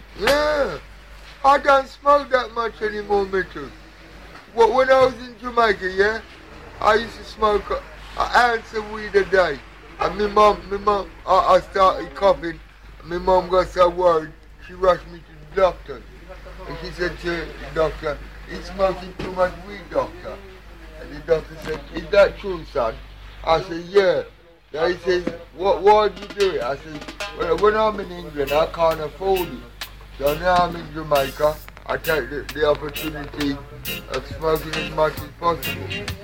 Yeah. I don't smoke that much anymore, Mitchell. When I was in Jamaica, yeah, I used to smoke an ounce of weed a day. And I started coughing. And my mum got so worried, she rushed me to the doctor. And she said to the doctor, he's smoking too much weed, doctor. And the doctor said, is that true, son? I said, yeah. Then he says, why did you do it? I said, well, when I'm in England, I can't afford it. So now I'm in Jamaica, I take the opportunity of smoking as much as possible.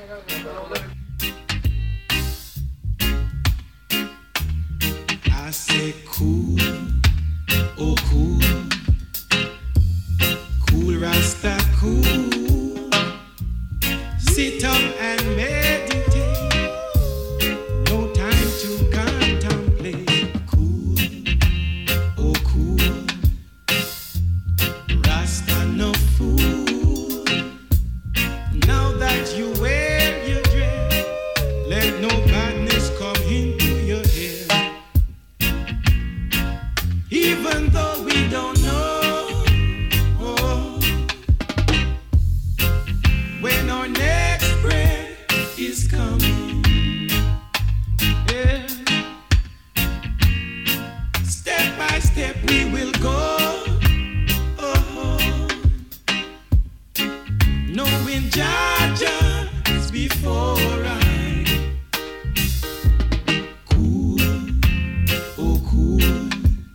I say cool, oh cool, cool Rasta cool. Sit up and meditate, no time to contemplate. Cool, oh cool, Rasta no fool. Now that you wear your dress, let no badness come into your head. Even though we don't know when our next breath is coming, yeah. Step by step we will go, knowing Jah is before I. Cool, oh cool,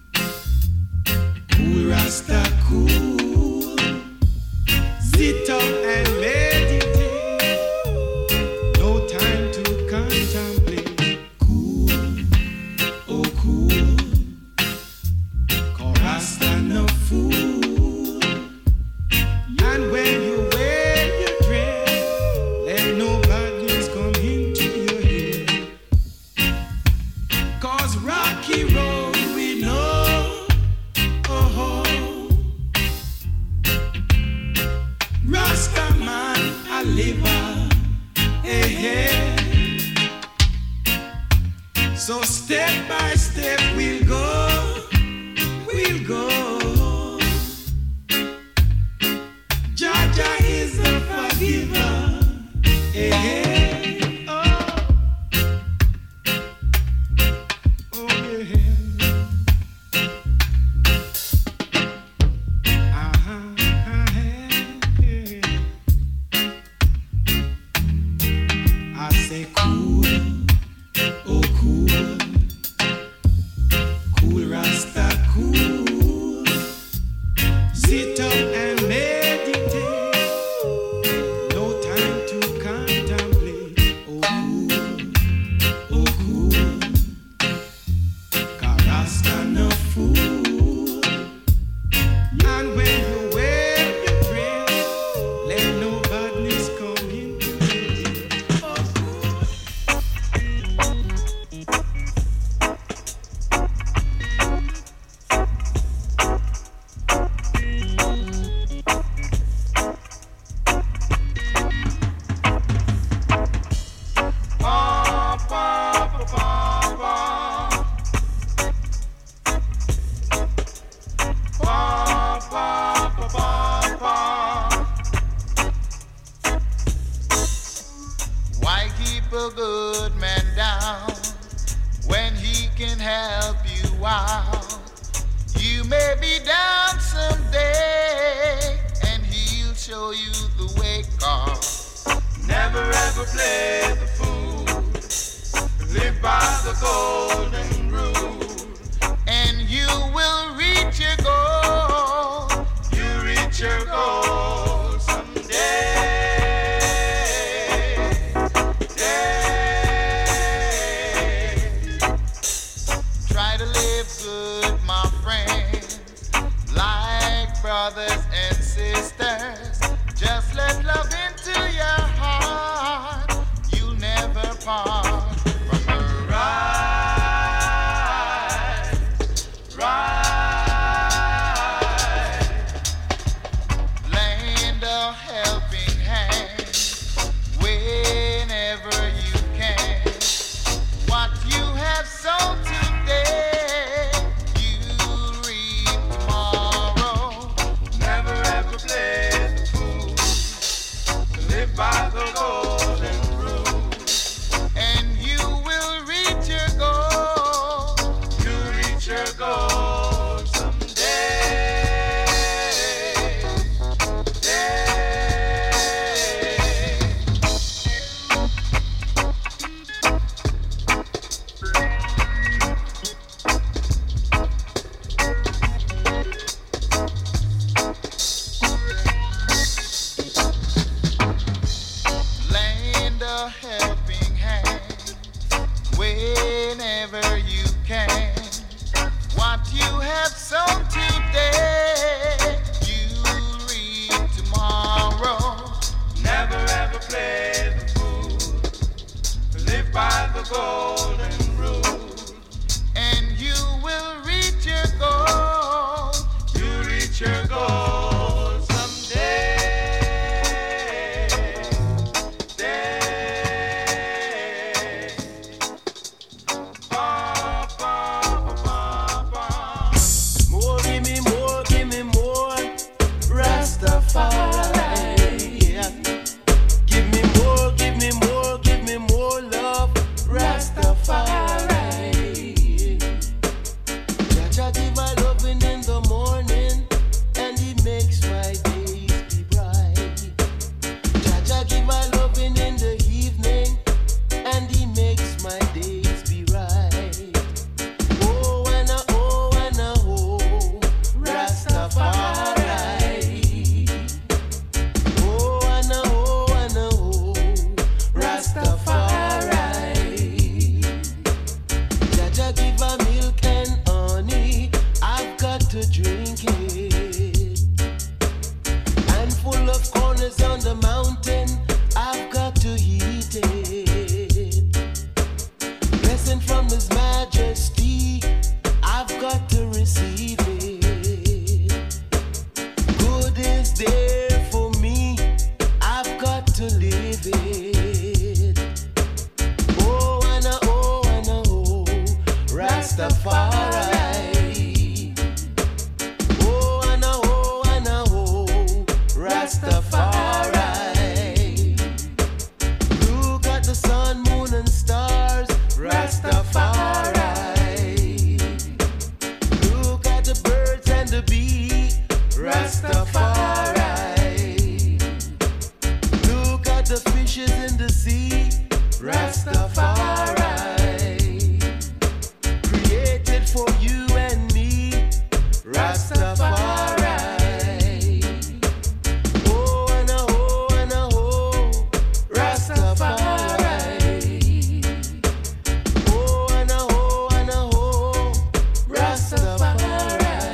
cool Rasta cool. Sit up and meditate, no time to contemplate. Cool, oh cool, 'cause Rasta no fool. And when you wear your dress, let no badness come into your head. 'Cause rocky road we know, Rasta man a liver, hey, hey. So step by step we'll go, we'll go. Jah is the forgiver, hey, hey. Oh yeah. I say cool, oh cool, cool Rasta cool. Sit up and meditate, no time to contemplate. Oh cool, 'cause Rasta no fool. And when you wear your dress, let no badness come into it. Oh cool. Why keep a good man down when he can help you out? You may be down someday and he'll show you the way, 'cause never ever play the fool. Live by the golden rule and you will reach your goal. You reach your goal someday. Try to live good, my friends, like brothers and sisters. Just let love into your heart. You'll never part from the right. your goal someday. More, give me more, Rastafari. Yeah. Give me more, give me more, give me more love, Rastafari. Jaja give a loving in the morning, and he makes my days be bright. Jaja give a loving in the evening, and he makes my days be right. Oh, and a oh, and a oh, Rastafari. Oh, and a oh, and a oh, Rastafari. Jaja give a milk and honey, I've got to drink it. And full of corners on the mountain, I've got to eat it. Blessing from His Majesty, I've got to receive it. Good is there for me, I've got to live it. Oh, and a oh, and a oh, Rastafari. Oh, and a oh, and a oh, Rastafari. Look at the sun, moon, and stars, Rastafari. Look at the birds and the bee, Rastafari. Look at the fishes in the sea, Rastafari. Created for you and me, Rastafari. Oh, and a oh, and a oh, Rastafari. Oh, and a oh, and a oh, Rastafari.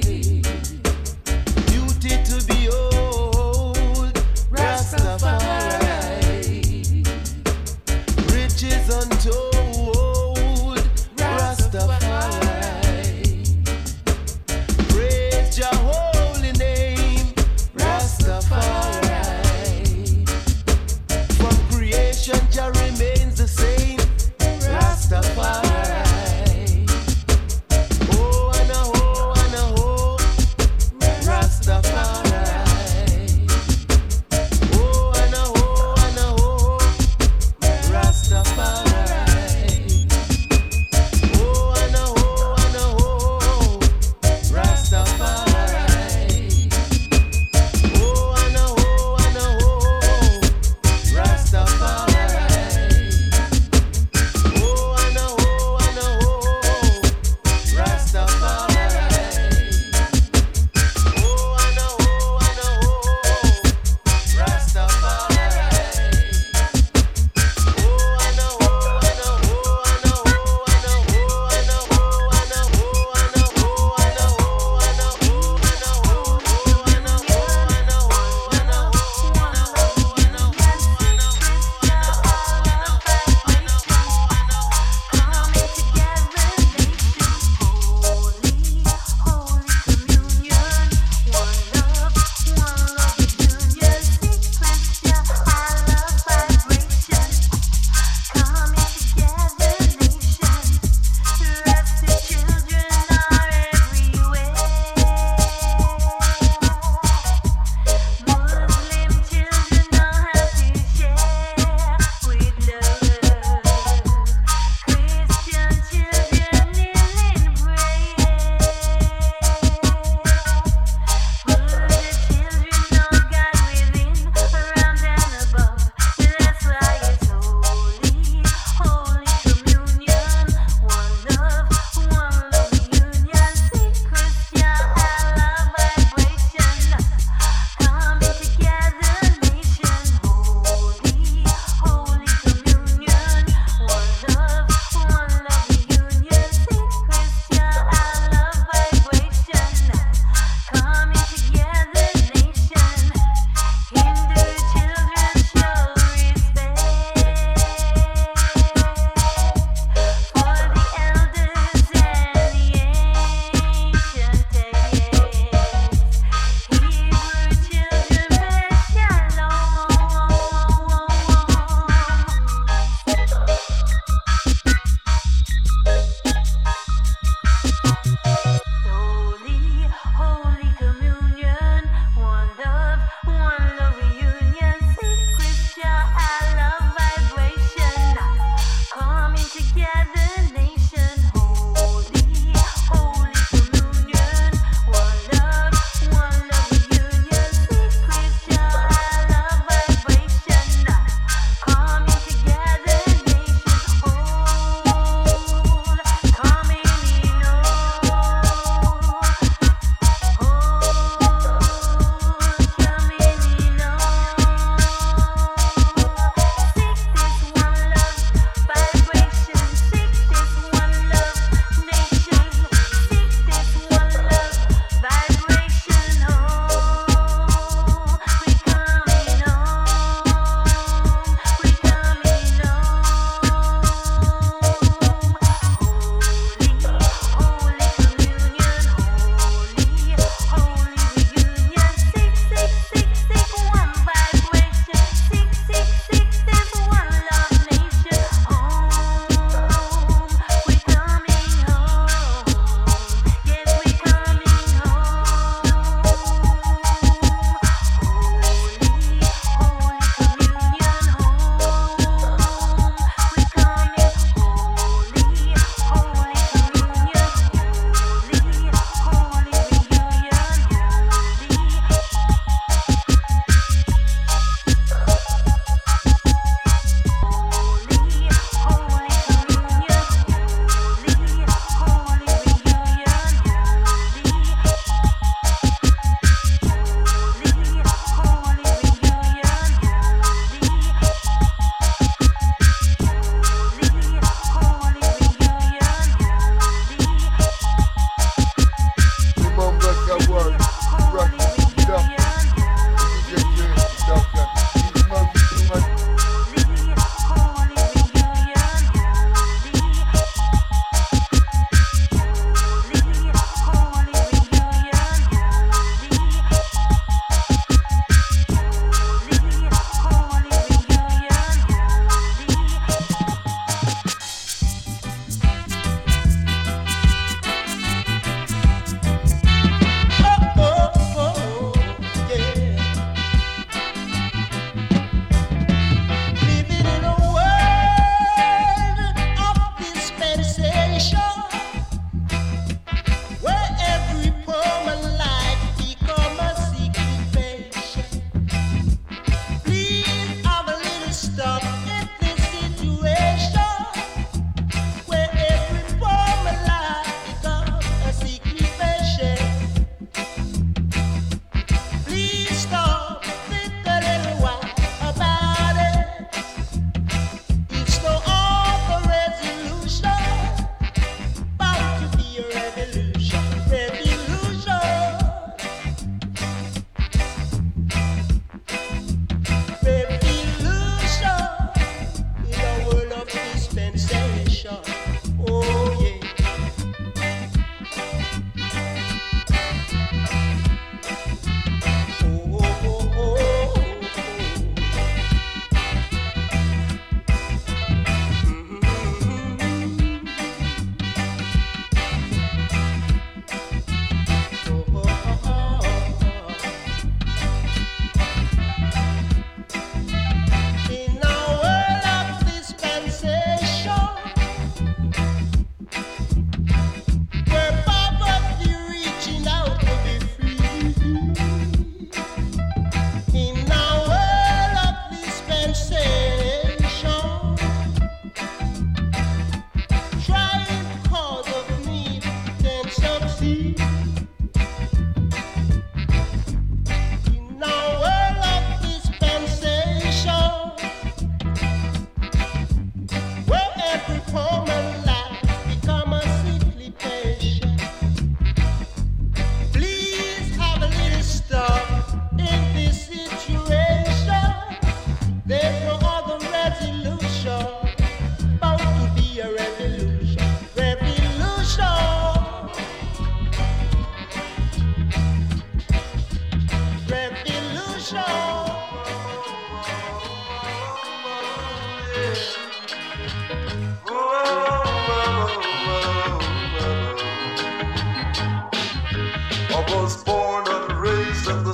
Beauty to behold, Rastafari. Riches untold, Rastafari. Praise Jah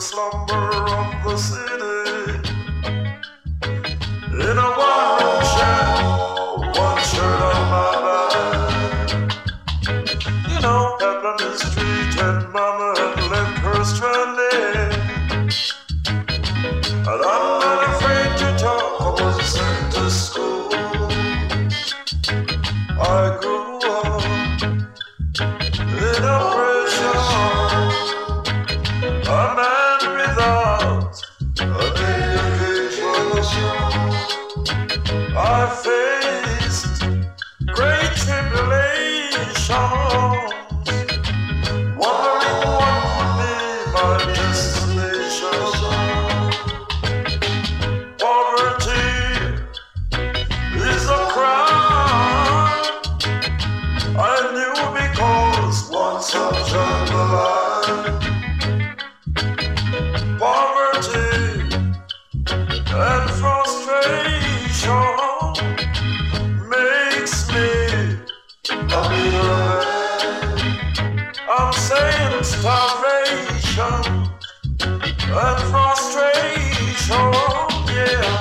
slumber of the city. In a one shirt on my back. You know, Pepper in the street and Mama had left her stranded. And I'm not afraid to talk, I was sent to school. I grew up in oppression, a man without an education. I faced great tribulations, wondering what would be my destination. Poverty is a crime I knew because once I joined the line. Poverty and frustration makes me a bitter man. I'm saying starvation and frustration, yeah.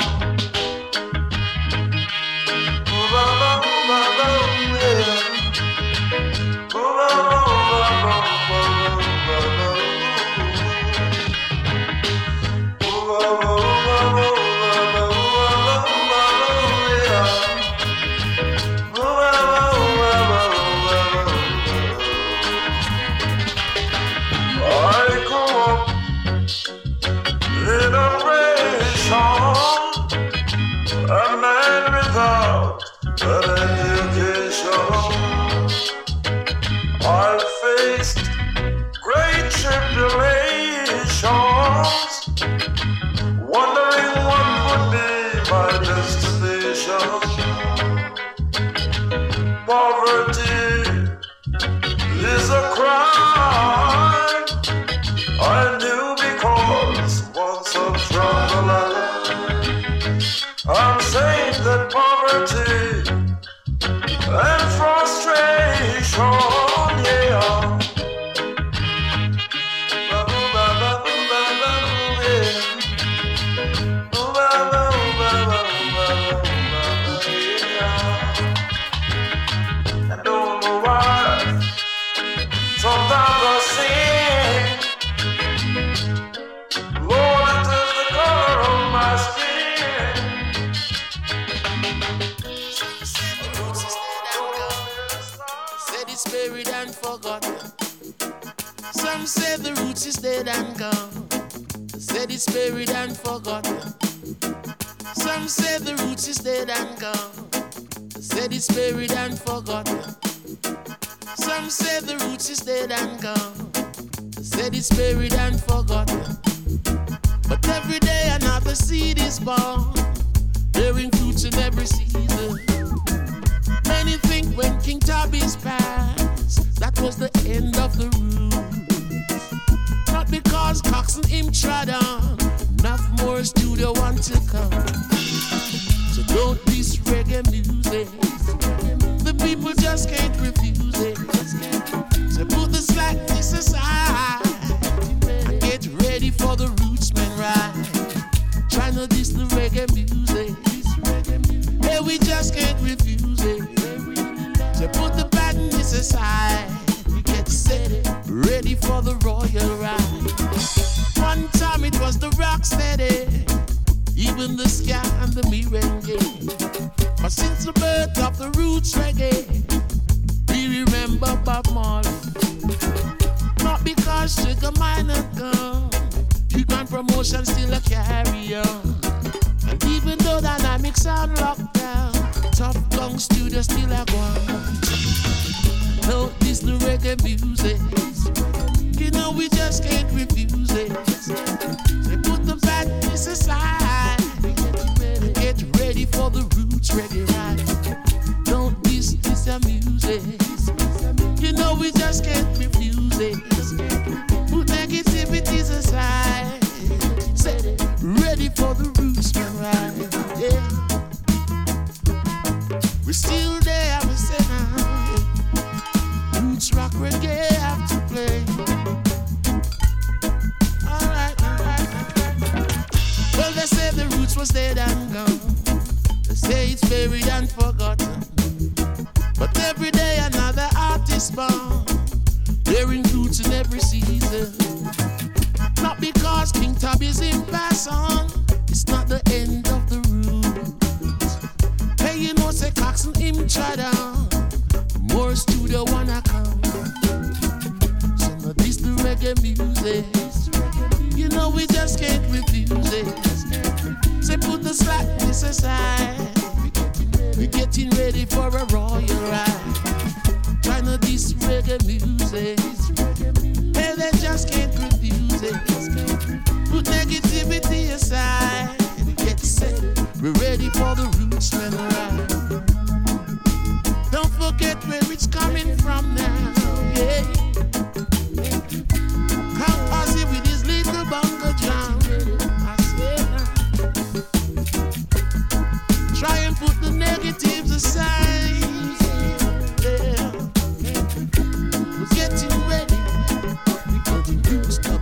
A man without an education. I faced great tribulations, wondering what would be my destination. Poverty is a crime I knew because once I've drawn the line. I'm saying that poverty and frustration, yeah. I don't know why sometimes I sing, Lord, it is the color of my skin. Buried and forgotten. Some say the roots is dead and gone. Said it's buried and forgotten. Some say the roots is dead and gone. Said it's buried and forgotten. Some say the roots is dead and gone. Said it's buried and forgotten. But every day another seed is born, bearing fruits in every season. Many think when King Tubby's passed, that was the end of the roots. Not because Cox and him trod on, enough more studio want to come. So don't diss reggae music. The people just can't refuse it. So put the slackness aside and get ready for the rootsman ride. Try not diss the reggae music. Hey, we just can't refuse it. So put the badness aside. We get set ready for the royal ride. One time it was the rock steady, even the ska and the merengue. But since the birth of the roots reggae, we remember Bob Marley. Not because Sugar Minor gone, Human Promotion still a carry on. And even though Dynamics on lockdown, Top Gun Studio still a go on. No, this the reggae music. You know we just can't refuse it. They put the badness aside. Get ready for the roots reggae ride. Don't diss the music. You know we just can't refuse it. Put negativities aside. Say ready for the roots ride. Yeah. We're still there, we say now. Roots rock reggae have to play. Alright now. roots was dead and gone. They say it's buried and forgotten. But every day another artist born, bearing fruits in every season. Not because King Tubby's in pass on, it's not the end of the route. Hey, you know, say Coxon him try down, more studio wanna come. Some of this the reggae music, you know we just can't refuse it. Say put the slackness aside, we getting ready for a royal ride. Trying to this reggae music, hey, they just can't refuse it. Put negativity aside, get set, we're ready for the roots and ride. Don't forget where it's coming from now, yeah. Come Ozzy with his little bongo drum, I say try and put the negatives aside, yeah. We're getting ready, we're getting used to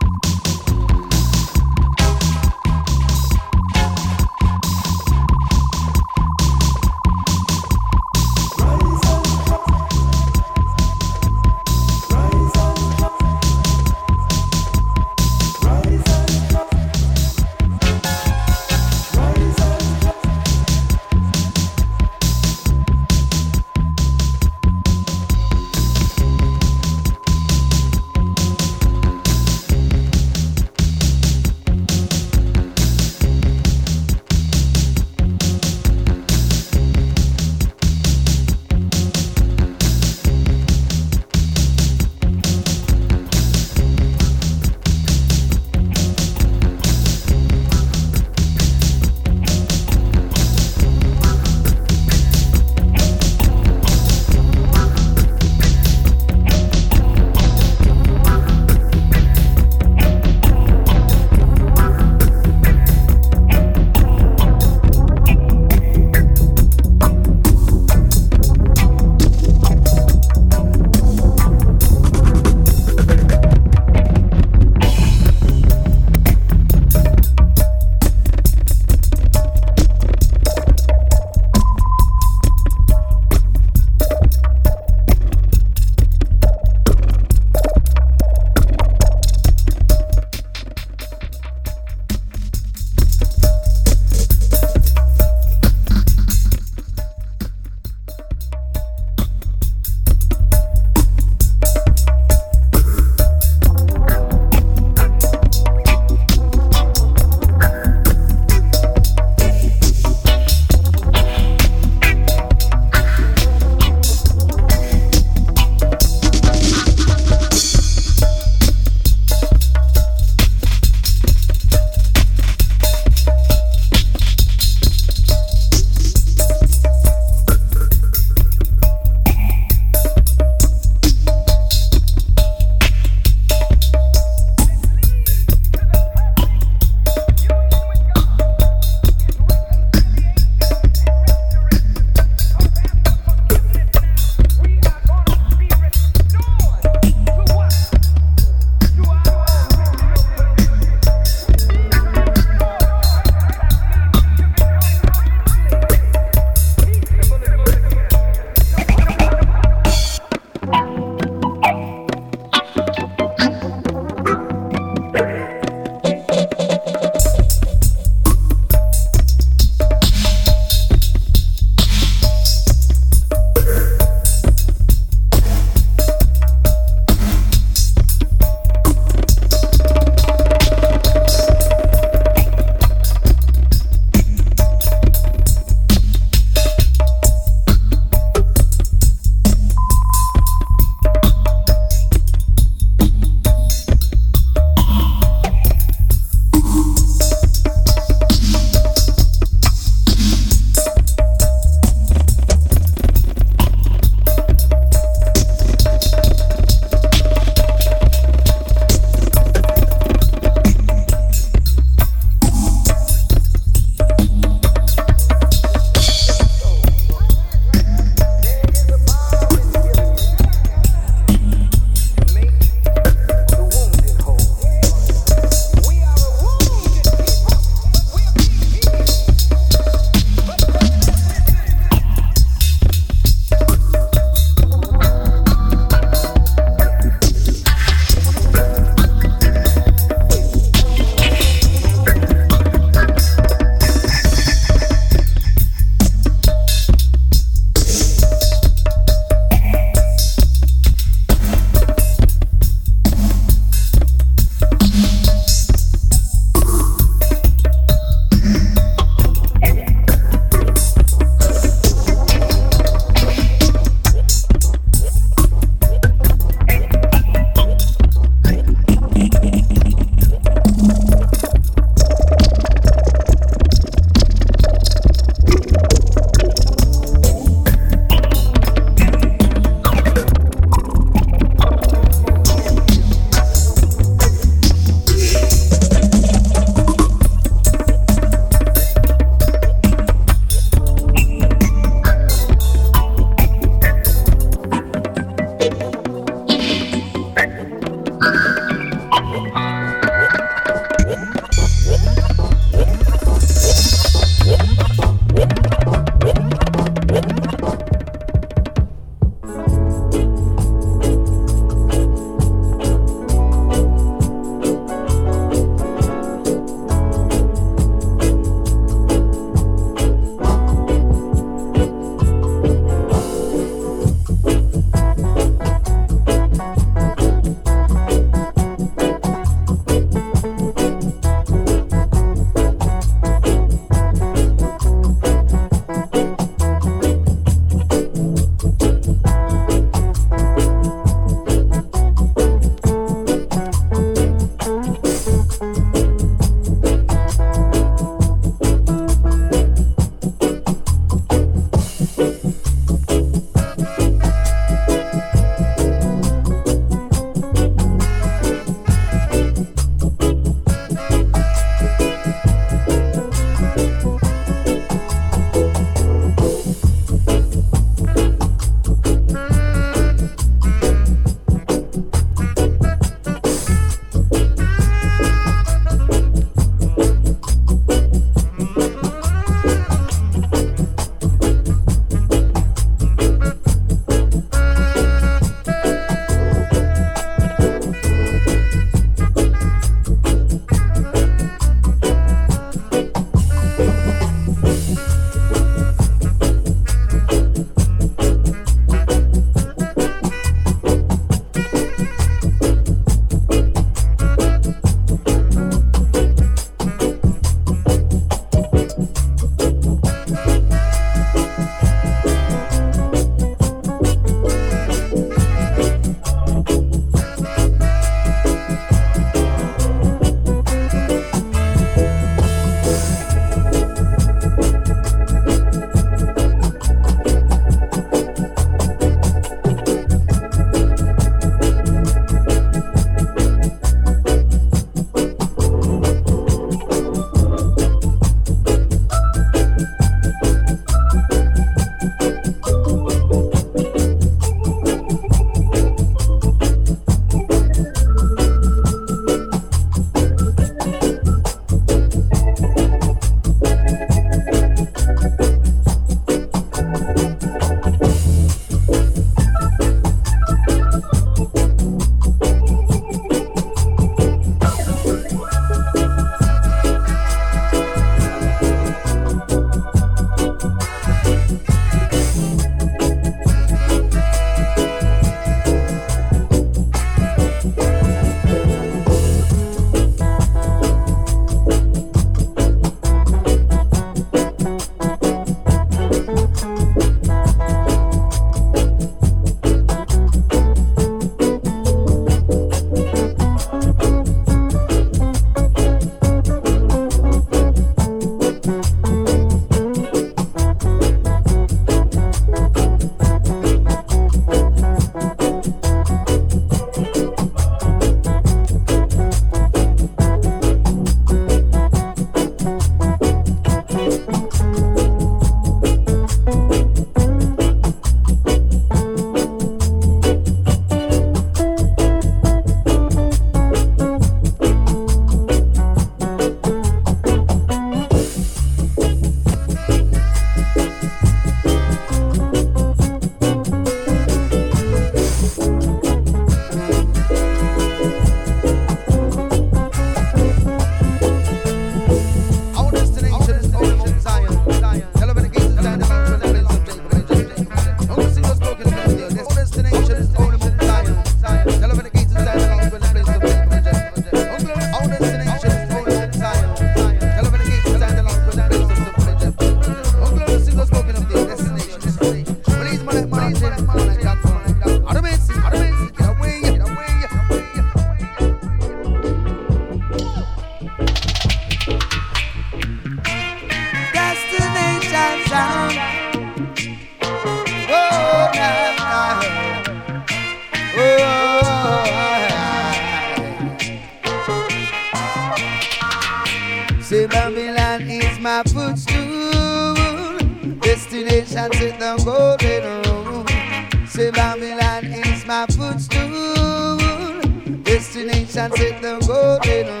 Say Babylon is my footstool. Destination set the golden rule. Say Babylon is my footstool. Destination set the golden rule.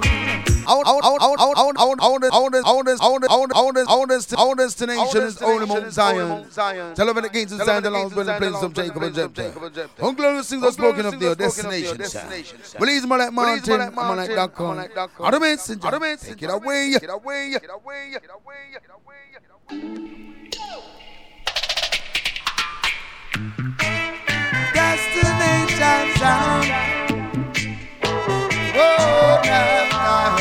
Our destination is only Mount Zion. Tell them the gates and signs along with the places of Jacob and Jephthah. Unglorious things are spoken of their destination. Release more like mountain, I'm like .com. Out of messenger, take it away. Destination sound. Oh, nah.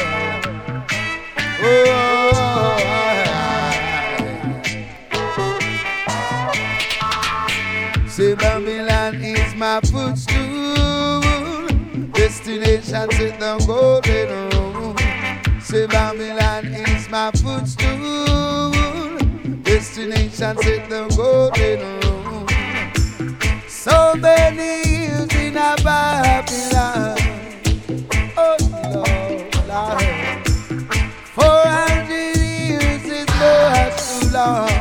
Say Babylon is my footstool. Destination set the golden rule. Say Babylon is my footstool. Destination set the golden rule. So many years in a Babylon. Oh Lord. 400 years is much too long.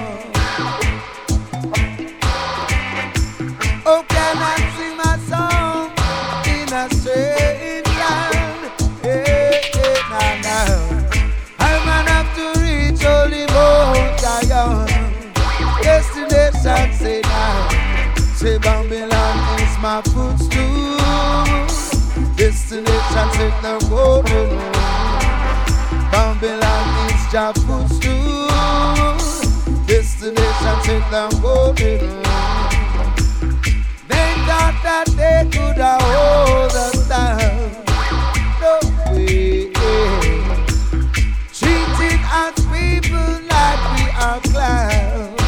Oh, can I sing my song in a strange land? Nah. I'm gonna have to reach only Mount Zion. Destination say now. Say Babylon is my footstool. Destination say the golden rule. Babylon is your footstool. Destination take them golden rule. They thought that they could hold us down. No way. Treating us people like we are clowns.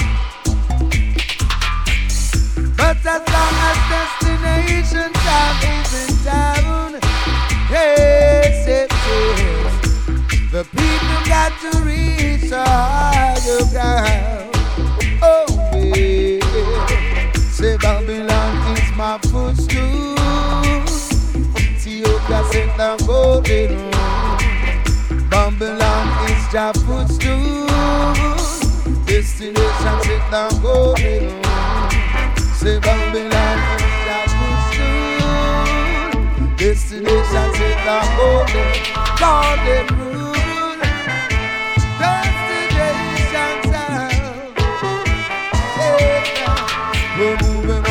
But as long as destination time is in town, yes. The people got to reach the higher ground. Oh, baby. Say Babylon is my footstool. Ethiopia set the golden rule. Babylon is your footstool. Destination set the golden rule. Say Babylon is your footstool. Destination set the golden rule. We're moving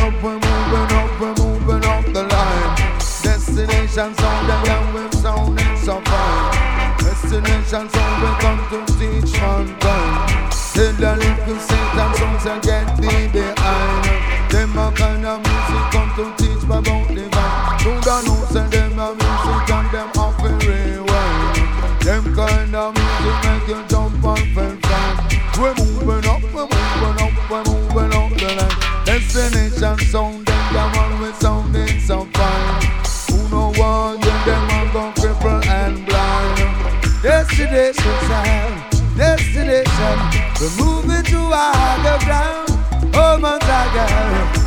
up the line. Destination sound, the young will sounding so fine. Destination sound will come to teach mankind. Tell the little Satan songs and get thee behind. Them a kind of music come to teach about divine. To the notes and them a music and them off and rewind. Them kind of music make you jump and feel fine. We're moving up the line. Destination sound, them always sounding so fine. Who know what, them a go cripple and blind. Destination sound, destination. We're moving to higher ground. Oh, Mount Zion.